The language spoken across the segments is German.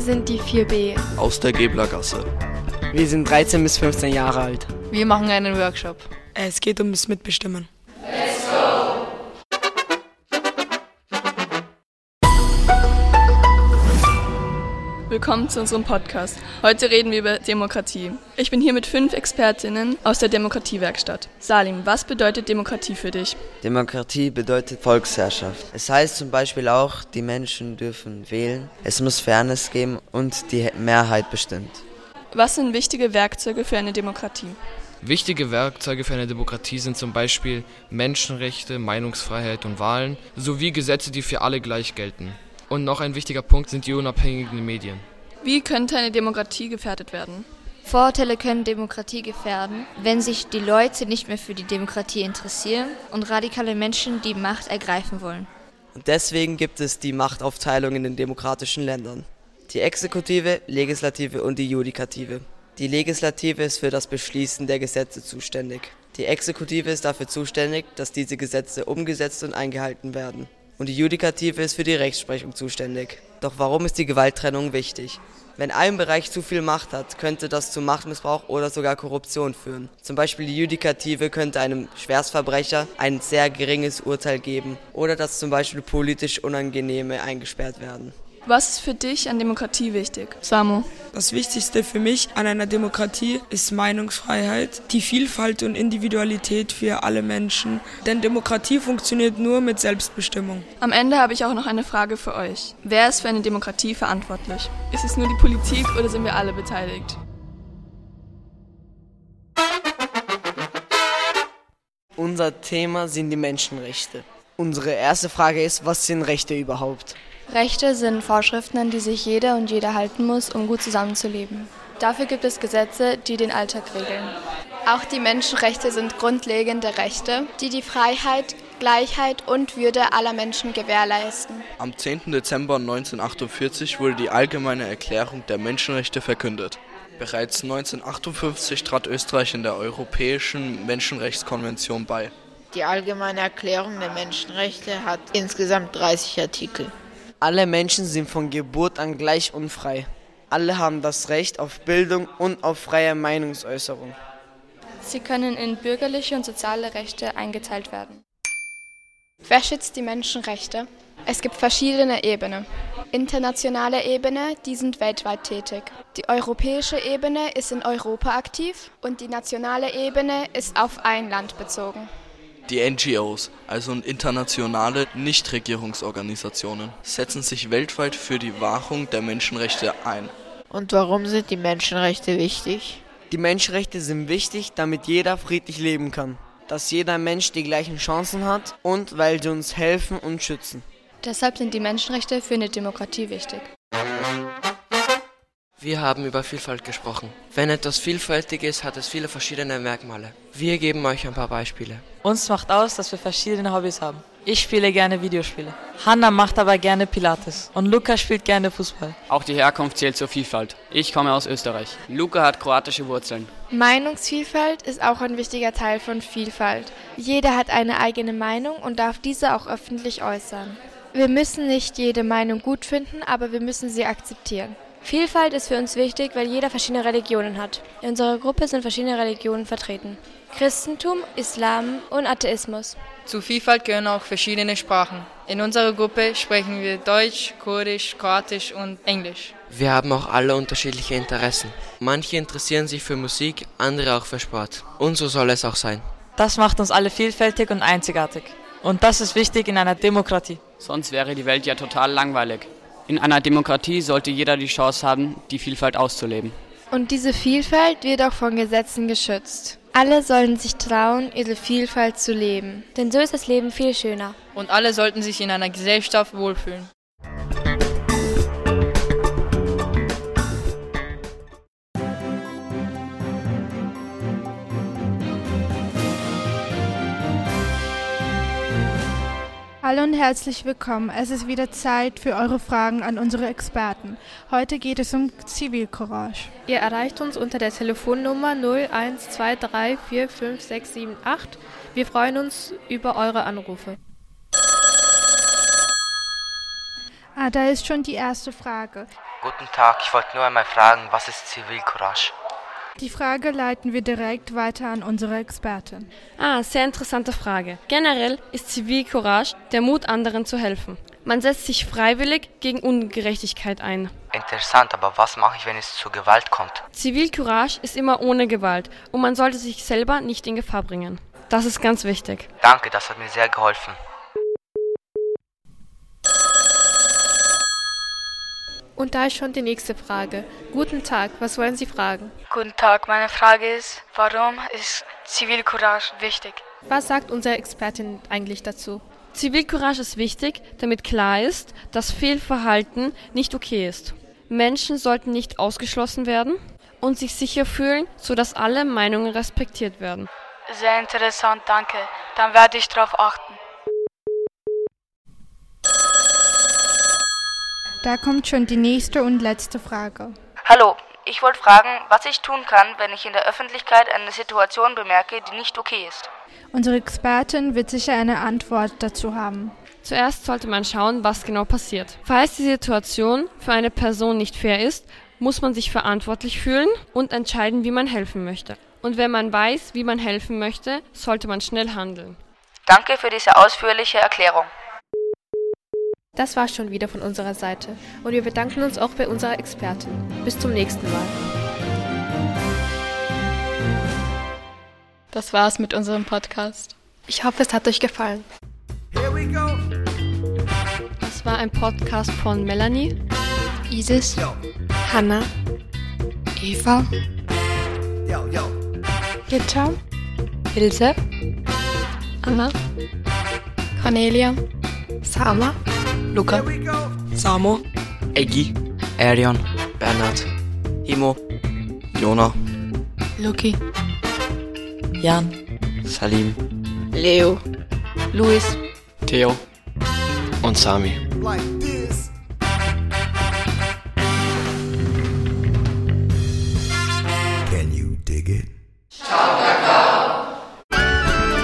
sind die 4B. Aus der Geblergasse. Wir sind 13 bis 15 Jahre alt. Wir machen einen Workshop. Es geht um das Mitbestimmen. Let's go! Willkommen zu unserem Podcast. Heute reden wir über Demokratie. Ich bin hier mit 5 Expertinnen aus der Demokratiewerkstatt. Salim, was bedeutet Demokratie für dich? Demokratie bedeutet Volksherrschaft. Es heißt zum Beispiel auch, die Menschen dürfen wählen, es muss Fairness geben und die Mehrheit bestimmt. Was sind wichtige Werkzeuge für eine Demokratie? Wichtige Werkzeuge für eine Demokratie sind zum Beispiel Menschenrechte, Meinungsfreiheit und Wahlen sowie Gesetze, die für alle gleich gelten. Und noch ein wichtiger Punkt sind die unabhängigen Medien. Wie könnte eine Demokratie gefährdet werden? Vorurteile können Demokratie gefährden, wenn sich die Leute nicht mehr für die Demokratie interessieren und radikale Menschen die Macht ergreifen wollen. Und deswegen gibt es die Machtaufteilung in den demokratischen Ländern. Die Exekutive, Legislative und die Judikative. Die Legislative ist für das Beschließen der Gesetze zuständig. Die Exekutive ist dafür zuständig, dass diese Gesetze umgesetzt und eingehalten werden. Und die Judikative ist für die Rechtsprechung zuständig. Doch warum ist die Gewalttrennung wichtig? Wenn ein Bereich zu viel Macht hat, könnte das zu Machtmissbrauch oder sogar Korruption führen. Zum Beispiel die Judikative könnte einem Schwerstverbrecher ein sehr geringes Urteil geben oder dass zum Beispiel politisch Unangenehme eingesperrt werden. Was ist für dich an Demokratie wichtig? Samu? Das Wichtigste für mich an einer Demokratie ist Meinungsfreiheit, die Vielfalt und Individualität für alle Menschen. Denn Demokratie funktioniert nur mit Selbstbestimmung. Am Ende habe ich auch noch eine Frage für euch. Wer ist für eine Demokratie verantwortlich? Ist es nur die Politik oder sind wir alle beteiligt? Unser Thema sind die Menschenrechte. Unsere erste Frage ist, was sind Rechte überhaupt? Rechte sind Vorschriften, an die sich jeder und jede halten muss, um gut zusammenzuleben. Dafür gibt es Gesetze, die den Alltag regeln. Auch die Menschenrechte sind grundlegende Rechte, die die Freiheit, Gleichheit und Würde aller Menschen gewährleisten. Am 10. Dezember 1948 wurde die Allgemeine Erklärung der Menschenrechte verkündet. Bereits 1958 trat Österreich in der Europäischen Menschenrechtskonvention bei. Die Allgemeine Erklärung der Menschenrechte hat insgesamt 30 Artikel. Alle Menschen sind von Geburt an gleich und frei. Alle haben das Recht auf Bildung und auf freie Meinungsäußerung. Sie können in bürgerliche und soziale Rechte eingeteilt werden. Wer schützt die Menschenrechte? Es gibt verschiedene Ebenen. Internationale Ebene, die sind weltweit tätig. Die europäische Ebene ist in Europa aktiv und die nationale Ebene ist auf ein Land bezogen. Die NGOs, also internationale Nichtregierungsorganisationen, setzen sich weltweit für die Wahrung der Menschenrechte ein. Und warum sind die Menschenrechte wichtig? Die Menschenrechte sind wichtig, damit jeder friedlich leben kann, dass jeder Mensch die gleichen Chancen hat und weil sie uns helfen und schützen. Deshalb sind die Menschenrechte für eine Demokratie wichtig. Wir haben über Vielfalt gesprochen. Wenn etwas vielfältig ist, hat es viele verschiedene Merkmale. Wir geben euch ein paar Beispiele. Uns macht aus, dass wir verschiedene Hobbys haben. Ich spiele gerne Videospiele. Hanna macht aber gerne Pilates. Und Luca spielt gerne Fußball. Auch die Herkunft zählt zur Vielfalt. Ich komme aus Österreich. Luca hat kroatische Wurzeln. Meinungsvielfalt ist auch ein wichtiger Teil von Vielfalt. Jeder hat eine eigene Meinung und darf diese auch öffentlich äußern. Wir müssen nicht jede Meinung gut finden, aber wir müssen sie akzeptieren. Vielfalt ist für uns wichtig, weil jeder verschiedene Religionen hat. In unserer Gruppe sind verschiedene Religionen vertreten. Christentum, Islam und Atheismus. Zu Vielfalt gehören auch verschiedene Sprachen. In unserer Gruppe sprechen wir Deutsch, Kurdisch, Kroatisch und Englisch. Wir haben auch alle unterschiedliche Interessen. Manche interessieren sich für Musik, andere auch für Sport. Und so soll es auch sein. Das macht uns alle vielfältig und einzigartig. Und das ist wichtig in einer Demokratie. Sonst wäre die Welt ja total langweilig. In einer Demokratie sollte jeder die Chance haben, die Vielfalt auszuleben. Und diese Vielfalt wird auch von Gesetzen geschützt. Alle sollen sich trauen, ihre Vielfalt zu leben. Denn so ist das Leben viel schöner. Und alle sollten sich in einer Gesellschaft wohlfühlen. Hallo und herzlich willkommen. Es ist wieder Zeit für eure Fragen an unsere Experten. Heute geht es um Zivilcourage. Ihr erreicht uns unter der Telefonnummer 0123455678. Wir freuen uns über eure Anrufe. Da ist schon die erste Frage. Guten Tag, ich wollte nur einmal fragen, was ist Zivilcourage? Die Frage leiten wir direkt weiter an unsere Expertin. Sehr interessante Frage. Generell ist Zivilcourage der Mut, anderen zu helfen. Man setzt sich freiwillig gegen Ungerechtigkeit ein. Interessant, aber was mache ich, wenn es zu Gewalt kommt? Zivilcourage ist immer ohne Gewalt und man sollte sich selber nicht in Gefahr bringen. Das ist ganz wichtig. Danke, das hat mir sehr geholfen. Und da ist schon die nächste Frage. Guten Tag, was wollen Sie fragen? Guten Tag, meine Frage ist, warum ist Zivilcourage wichtig? Was sagt unsere Expertin eigentlich dazu? Zivilcourage ist wichtig, damit klar ist, dass Fehlverhalten nicht okay ist. Menschen sollten nicht ausgeschlossen werden und sich sicher fühlen, sodass alle Meinungen respektiert werden. Sehr interessant, danke. Dann werde ich darauf achten. Da kommt schon die nächste und letzte Frage. Hallo, ich wollte fragen, was ich tun kann, wenn ich in der Öffentlichkeit eine Situation bemerke, die nicht okay ist. Unsere Expertin wird sicher eine Antwort dazu haben. Zuerst sollte man schauen, was genau passiert. Falls die Situation für eine Person nicht fair ist, muss man sich verantwortlich fühlen und entscheiden, wie man helfen möchte. Und wenn man weiß, wie man helfen möchte, sollte man schnell handeln. Danke für diese ausführliche Erklärung. Das war schon wieder von unserer Seite und wir bedanken uns auch bei unserer Expertin. Bis zum nächsten Mal. Das war's mit unserem Podcast. Ich hoffe, es hat euch gefallen. Das war ein Podcast von Melanie, Isis, Hannah, Eva, Gitta, Ilse, Anna, Cornelia, Sama, Luca, Samo, Eggy, Arion, Bernhard, Himo, Jona, Luki, Jan, Salim, Leo, Luis, Theo und Sami. Can you dig it?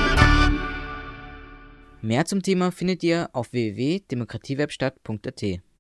Mehr zum Thema findet ihr auf www.demokratiewebstadt.at.